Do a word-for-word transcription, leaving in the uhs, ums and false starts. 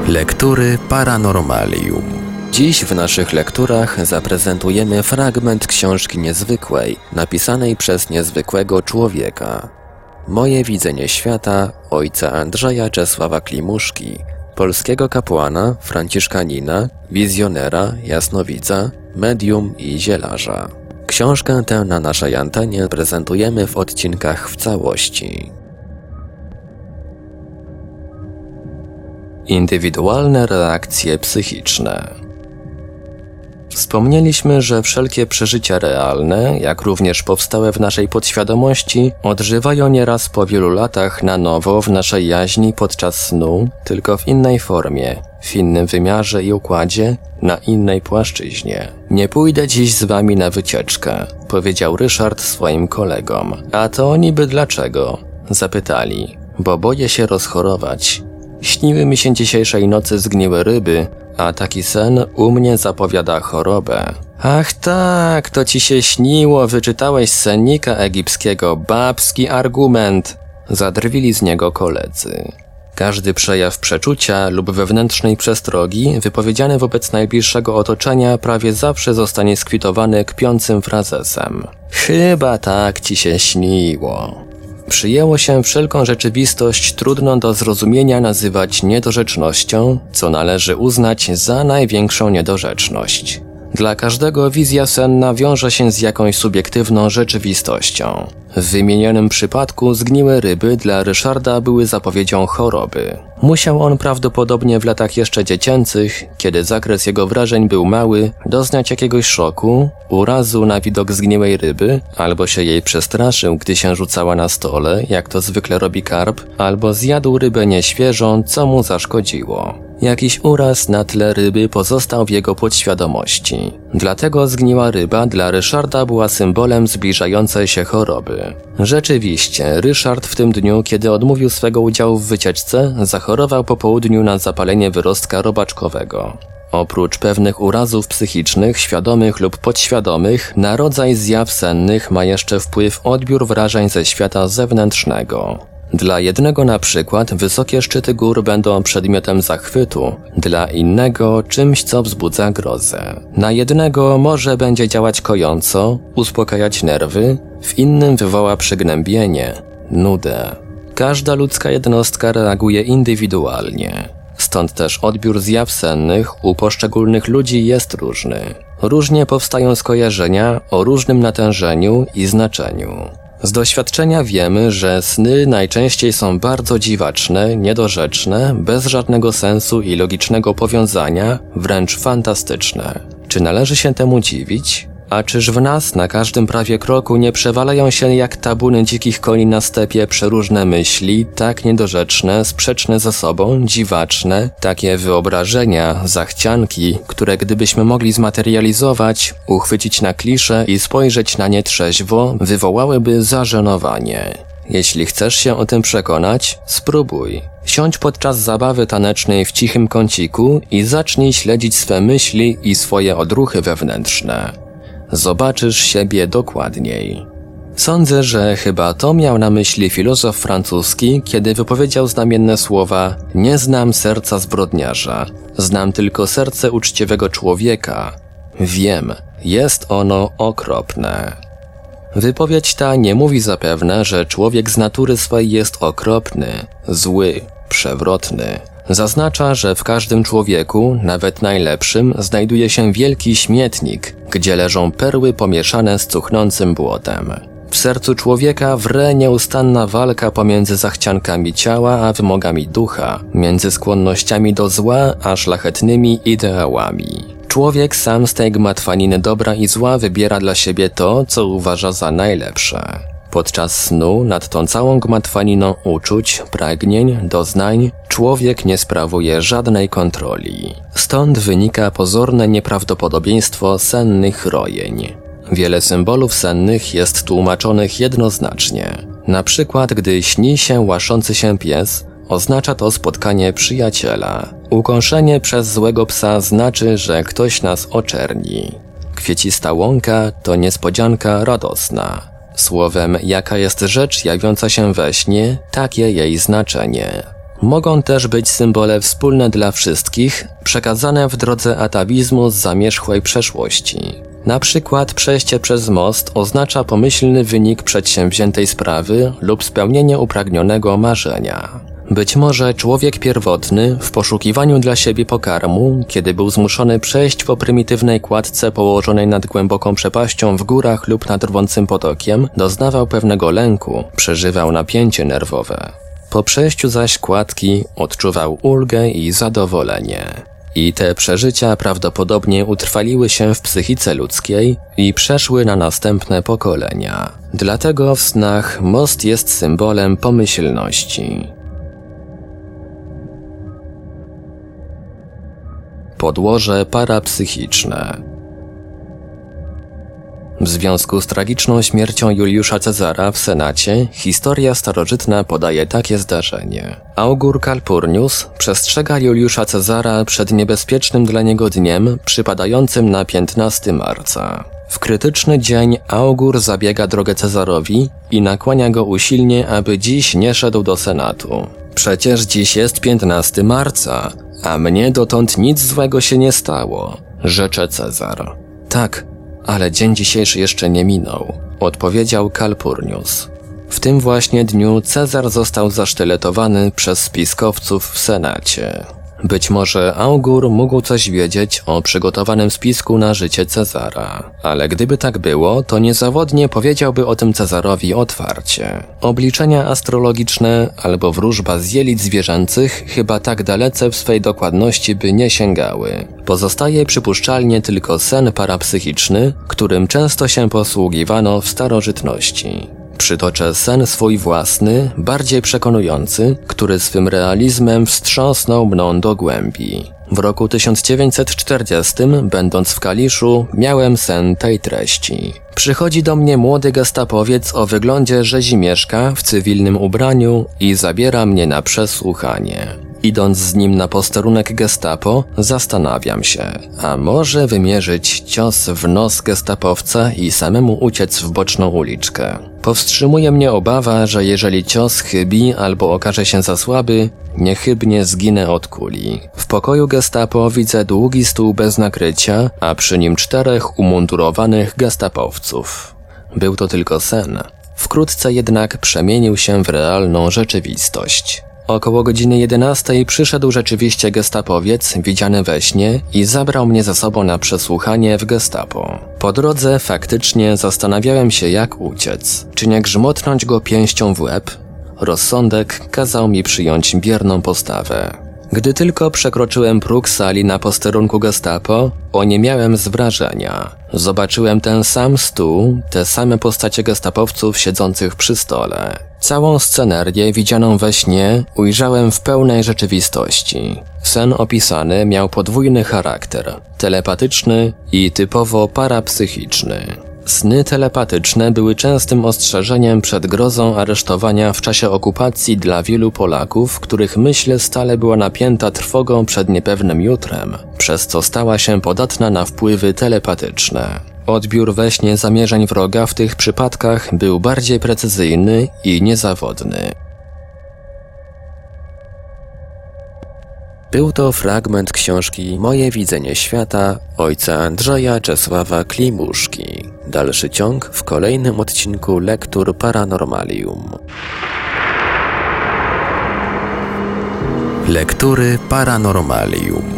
Lektury Paranormalium. Dziś w naszych lekturach zaprezentujemy fragment książki niezwykłej, napisanej przez niezwykłego człowieka. Moje widzenie świata ojca Andrzeja Czesława Klimuszki, polskiego kapłana, franciszkanina, wizjonera, jasnowidza, medium i zielarza. Książkę tę na naszej antenie prezentujemy w odcinkach w całości. Indywidualne reakcje psychiczne. Wspomnieliśmy, że wszelkie przeżycia realne, jak również powstałe w naszej podświadomości, odżywają nieraz po wielu latach na nowo w naszej jaźni podczas snu, tylko w innej formie, w innym wymiarze i układzie, na innej płaszczyźnie. Nie pójdę dziś z wami na wycieczkę, powiedział Ryszard swoim kolegom. A to niby dlaczego? Zapytali. Bo boję się rozchorować. Śniły mi się dzisiejszej nocy zgniłe ryby, a taki sen u mnie zapowiada chorobę. Ach tak, to ci się śniło, wyczytałeś z sennika egipskiego, babski argument. Zadrwili z niego koledzy. Każdy przejaw przeczucia lub wewnętrznej przestrogi wypowiedziany wobec najbliższego otoczenia prawie zawsze zostanie skwitowany kpiącym frazesem. Chyba tak ci się śniło. Przyjęło się wszelką rzeczywistość trudną do zrozumienia nazywać niedorzecznością, co należy uznać za największą niedorzeczność. Dla każdego wizja senna wiąże się z jakąś subiektywną rzeczywistością. W wymienionym przypadku zgniłe ryby dla Ryszarda były zapowiedzią choroby. Musiał on prawdopodobnie w latach jeszcze dziecięcych, kiedy zakres jego wrażeń był mały, doznać jakiegoś szoku, urazu na widok zgniłej ryby, albo się jej przestraszył, gdy się rzucała na stole, jak to zwykle robi karp, albo zjadł rybę nieświeżą, co mu zaszkodziło. Jakiś uraz na tle ryby pozostał w jego podświadomości. Dlatego zgniła ryba dla Ryszarda była symbolem zbliżającej się choroby. Rzeczywiście, Ryszard w tym dniu, kiedy odmówił swego udziału w wycieczce, zachorował po południu na zapalenie wyrostka robaczkowego. Oprócz pewnych urazów psychicznych, świadomych lub podświadomych, na rodzaj zjaw sennych ma jeszcze wpływ odbiór wrażeń ze świata zewnętrznego. Dla jednego na przykład wysokie szczyty gór będą przedmiotem zachwytu, dla innego czymś, co wzbudza grozę. Na jednego morze będzie działać kojąco, uspokajać nerwy, w innym wywoła przygnębienie, nudę. Każda ludzka jednostka reaguje indywidualnie. Stąd też odbiór zjaw sennych u poszczególnych ludzi jest różny. Różnie powstają skojarzenia o różnym natężeniu i znaczeniu. Z doświadczenia wiemy, że sny najczęściej są bardzo dziwaczne, niedorzeczne, bez żadnego sensu i logicznego powiązania, wręcz fantastyczne. Czy należy się temu dziwić? A czyż w nas na każdym prawie kroku nie przewalają się jak tabuny dzikich koni na stepie przeróżne myśli, tak niedorzeczne, sprzeczne ze sobą, dziwaczne, takie wyobrażenia, zachcianki, które gdybyśmy mogli zmaterializować, uchwycić na klisze i spojrzeć na nie trzeźwo, wywołałyby zażenowanie. Jeśli chcesz się o tym przekonać, spróbuj. Siądź podczas zabawy tanecznej w cichym kąciku i zacznij śledzić swe myśli i swoje odruchy wewnętrzne. Zobaczysz siebie dokładniej. Sądzę, że chyba to miał na myśli filozof francuski, kiedy wypowiedział znamienne słowa: nie znam serca zbrodniarza, znam tylko serce uczciwego człowieka. Wiem, jest ono okropne. Wypowiedź ta nie mówi zapewne, że człowiek z natury swej jest okropny, zły, przewrotny. Zaznacza, że w każdym człowieku, nawet najlepszym, znajduje się wielki śmietnik, gdzie leżą perły pomieszane z cuchnącym błotem. W sercu człowieka wre nieustanna walka pomiędzy zachciankami ciała a wymogami ducha, między skłonnościami do zła a szlachetnymi ideałami. Człowiek sam z tej gmatwaniny dobra i zła wybiera dla siebie to, co uważa za najlepsze. Podczas snu nad tą całą gmatwaniną uczuć, pragnień, doznań człowiek nie sprawuje żadnej kontroli. Stąd wynika pozorne nieprawdopodobieństwo sennych rojeń. Wiele symbolów sennych jest tłumaczonych jednoznacznie. Na przykład, gdy śni się łaszący się pies, oznacza to spotkanie przyjaciela. Ukąszenie przez złego psa znaczy, że ktoś nas oczerni. Kwiecista łąka to niespodzianka radosna. Słowem, jaka jest rzecz jawiąca się we śnie, takie jej znaczenie. Mogą też być symbole wspólne dla wszystkich, przekazane w drodze atawizmu z zamierzchłej przeszłości. Na przykład przejście przez most oznacza pomyślny wynik przedsięwziętej sprawy lub spełnienie upragnionego marzenia. Być może człowiek pierwotny w poszukiwaniu dla siebie pokarmu, kiedy był zmuszony przejść po prymitywnej kładce położonej nad głęboką przepaścią w górach lub nad rwącym potokiem, doznawał pewnego lęku, przeżywał napięcie nerwowe. Po przejściu zaś kładki odczuwał ulgę i zadowolenie. I te przeżycia prawdopodobnie utrwaliły się w psychice ludzkiej i przeszły na następne pokolenia. Dlatego w snach most jest symbolem pomyślności. Podłoże parapsychiczne. W związku z tragiczną śmiercią Juliusza Cezara w Senacie, historia starożytna podaje takie zdarzenie. Augur Calpurnius przestrzega Juliusza Cezara przed niebezpiecznym dla niego dniem przypadającym na piętnastego marca. W krytyczny dzień augur zabiega drogę Cezarowi i nakłania go usilnie, aby dziś nie szedł do Senatu. Przecież dziś jest piętnastego marca, a mnie dotąd nic złego się nie stało, rzecze Cezar. Tak, ale dzień dzisiejszy jeszcze nie minął, odpowiedział Calpurnius. W tym właśnie dniu Cezar został zasztyletowany przez spiskowców w Senacie. Być może augur mógł coś wiedzieć o przygotowanym spisku na życie Cezara, ale gdyby tak było, to niezawodnie powiedziałby o tym Cezarowi otwarcie. Obliczenia astrologiczne albo wróżba z jelit zwierzęcych chyba tak dalece w swej dokładności by nie sięgały. Pozostaje przypuszczalnie tylko sen parapsychiczny, którym często się posługiwano w starożytności. Przytoczę sen swój własny, bardziej przekonujący, który swym realizmem wstrząsnął mną do głębi. W roku tysiąc dziewięćset czterdziestym, będąc w Kaliszu, miałem sen tej treści. Przychodzi do mnie młody gestapowiec o wyglądzie rzezimieszka w cywilnym ubraniu i zabiera mnie na przesłuchanie. Idąc z nim na posterunek gestapo, zastanawiam się, a może wymierzyć cios w nos gestapowca i samemu uciec w boczną uliczkę. Powstrzymuje mnie obawa, że jeżeli cios chybi albo okaże się za słaby, niechybnie zginę od kuli. W pokoju gestapo widzę długi stół bez nakrycia, a przy nim czterech umundurowanych gestapowców. Był to tylko sen. Wkrótce jednak przemienił się w realną rzeczywistość. Około godziny jedenastej przyszedł rzeczywiście gestapowiec, widziany we śnie, i zabrał mnie ze sobą na przesłuchanie w gestapo. Po drodze faktycznie zastanawiałem się, jak uciec. Czy nie grzmotnąć go pięścią w łeb? Rozsądek kazał mi przyjąć bierną postawę. Gdy tylko przekroczyłem próg sali na posterunku gestapo, oniemiałem z wrażenia. Zobaczyłem ten sam stół, te same postacie gestapowców siedzących przy stole. Całą scenerię widzianą we śnie ujrzałem w pełnej rzeczywistości. Sen opisany miał podwójny charakter, telepatyczny i typowo parapsychiczny. Sny telepatyczne były częstym ostrzeżeniem przed grozą aresztowania w czasie okupacji dla wielu Polaków, których myśl stale była napięta trwogą przed niepewnym jutrem, przez co stała się podatna na wpływy telepatyczne. Odbiór we śnie zamierzeń wroga w tych przypadkach był bardziej precyzyjny i niezawodny. Był to fragment książki Moje widzenie świata ojca Andrzeja Czesława Klimuszki. Dalszy ciąg w kolejnym odcinku Lektur Paranormalium. Lektury Paranormalium.